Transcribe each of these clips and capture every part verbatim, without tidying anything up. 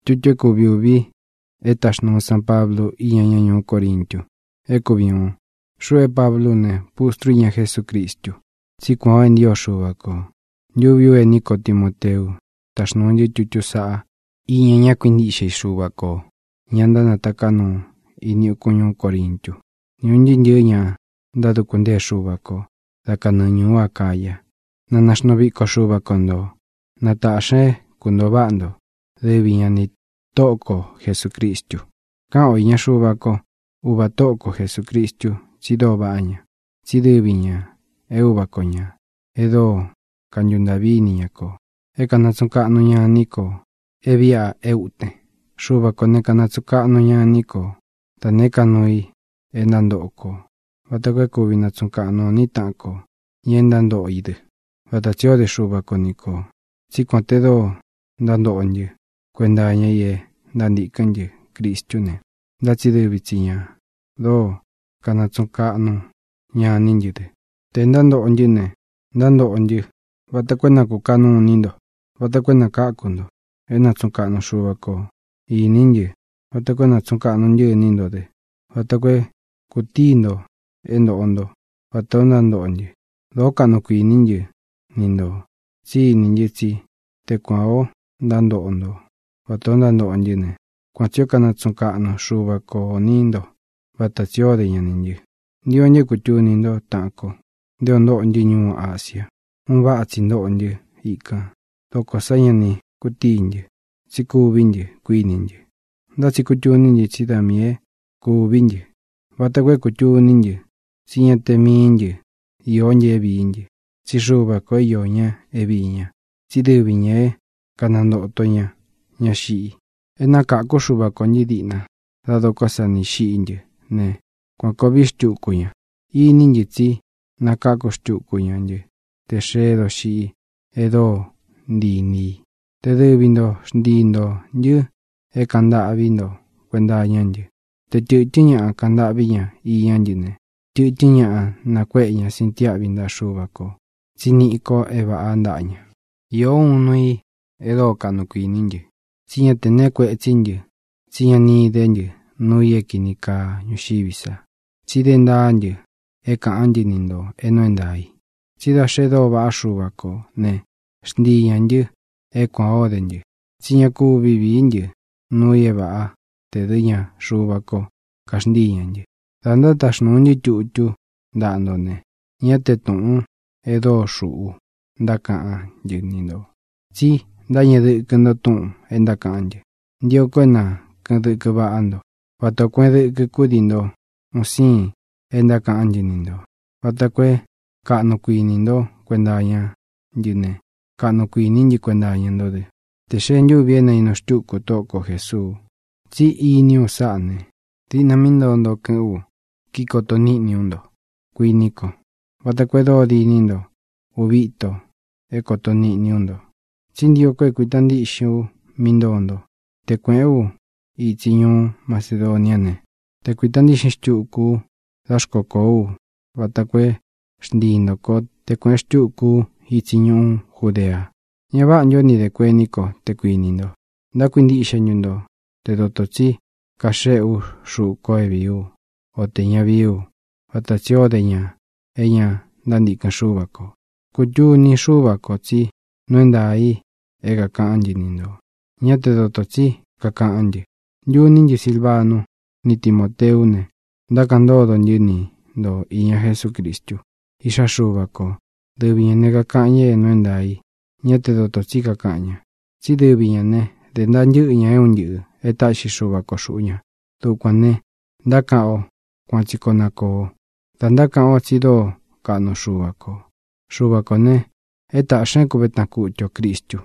Chucho kubiubi, etas no San Pablo y ñaño Corintio. Ecobion, shue Pablo ne pustruña Jesucristo. Si kwa en Dios shubako. Lluvio en Nico Timoteo, tas no ye chucho saa, y ñaña quindishe shubako. Ñanda natakano, y ni coño Corintio. Nyunjin yeña, dado kunde shubako, dakana nyu akaya. Nanas no biko shubakondo. Natashe kundo bando, debiña ni toko Jesucristo. Kao iña shubako, uba toko Jesucristo, sido baña, sidebiña, e uba coña, edo, kanyundabiniñako, e kanatsuka no ña niko, e via eute, shubako ne kanatsuka no ña niko, taneka noi, e nandoko, watakwe kubinatsuka no nitako, yendando ide, watachio de shubako niko, sikontedo, dando onye, kwenda ye, dandikanje, Cristo ne. Dachi bichiña, do, kanatsuka no, ña ninjide. Tendando onjine, dando onji, watakwena kukanu nindo, watakwena kakundo, enatsuka no shubako, y ninje, watakwena tsuka no nje nindo de, watakwe kutindo, endo ondo, watondando onje, do kanu kui ninje, nindo, si ninje si, te kwao, dando ondo, watondando onjine. Cuancho kanatsuka no shubako nindo, batachio de yaninji. Dio nye kuchu nindo tako, dio ndo onji nyu Asia. Un baatsi ndo onji ika, toko sayani kutinji, siku binji kuininji. Da si kuchu ninji chidamie, ku binji. Batakwe kuchu ninji, siñate minji, y onje binji. Si shubako yoña ebiña, sidebiña e, kanando otoña, ñashi. Ena kako shubako njidina, dado cosa ni shinje, ne, cuanco bishtu kuya, y ninji tsi, na kako shtu kuya nje, te shedo shi, edo, ndi ni, te debindo, shdindo, nje, e kanda bindo, kwenda yanje, te chichiña kanda biña, y yanjine, chichiña na kweña sintia binda shubako, siniko eba andaña, yo unui, edo kanukui ninje. Siña tene kwe tsinje, siña ni denje, nuye kinika nyushibisa. Chidenda anje, eka anje nindo, eno endai. Chida shedo ba shubako, ne, shndi yanje, ekwa odenje. Siña ku bibi inje, nuye ba, te duña shubako, kashndi yanje. Danda tashnunje chuchu, dando ne, nyate tun, edo shu, daka anje nindo. Si, dañe de kendo tun enda kanje. Dio kwena kende keba ando. Wata kwede ke kudindo. Musin enda kanje nindo. Wata kwe kano kui nindo kwenda ya jine. Kano kui ninji kwenda yendo de. Te shenju viene inoshtuko toko Jesús. Si inio sane. Tina mindo ondo ke u. Kiko toni ni undo. Kui niko. Wata kwedo di nindo. Ubito. Eko toni ni undo. Sindio kwe kuitandi shu mindondo. Te kweu i tinyu Macedoniane. Te kuitandi shishchuku dashkokou. Watakwe shdindo ko te kwe shchuku i tinyu Judea. Nyaba nyo ni de kwe niko te kuinindo. Da kuindi shenyundo. Te dototsi kasheu shu koe biu. O te nya biu. Watachio de nya. Enya dandikan shubako. Kuyu ni shubako tsi. Nuenda ahí, ega kanji nindo. Nyate dototsi, kakanji. Yu ninji Silvano, ni Timoteo ne. Dakando don yini, do iña Jesucristo. Isha shubako. Debiñane kakanye nuenda ahí. Nyate dototsi kakanya. Si debiñane, de ndan yu iña eun yu, etashi shubako shuña. Tu kwane, dakao, kwanchikonako. Dandakao chido, kano shubako. Shubako ne. Eta shen kubetakucho Cristo.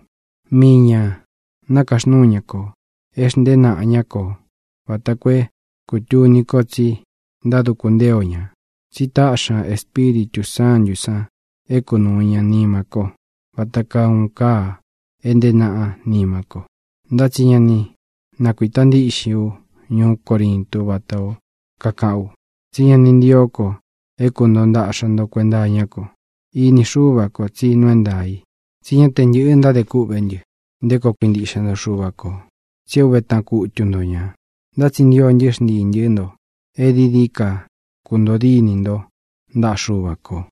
Miña, nakashnuñako, esndena añako, watakwe, kuchuniko tsi, dadu kundeoña. Sita asha Espíritu Santo sa, ekonuña nimako, wataka unka, endena nimako. Dachiñani, nakuitandi ishiu, nyu Corinto batao, kakao. Siñani ndioko, ekundonda ashando kwenda añako. Ini shubako tsi nuendai. Siña tenye enda de kubenye. Deko pindishando shubako. chiêu về ta cụ chun đồ nhà đã xin yo nhớ đi nhớ đồ edi đi cả cùng đồ đi nín đồ đã sưu và cô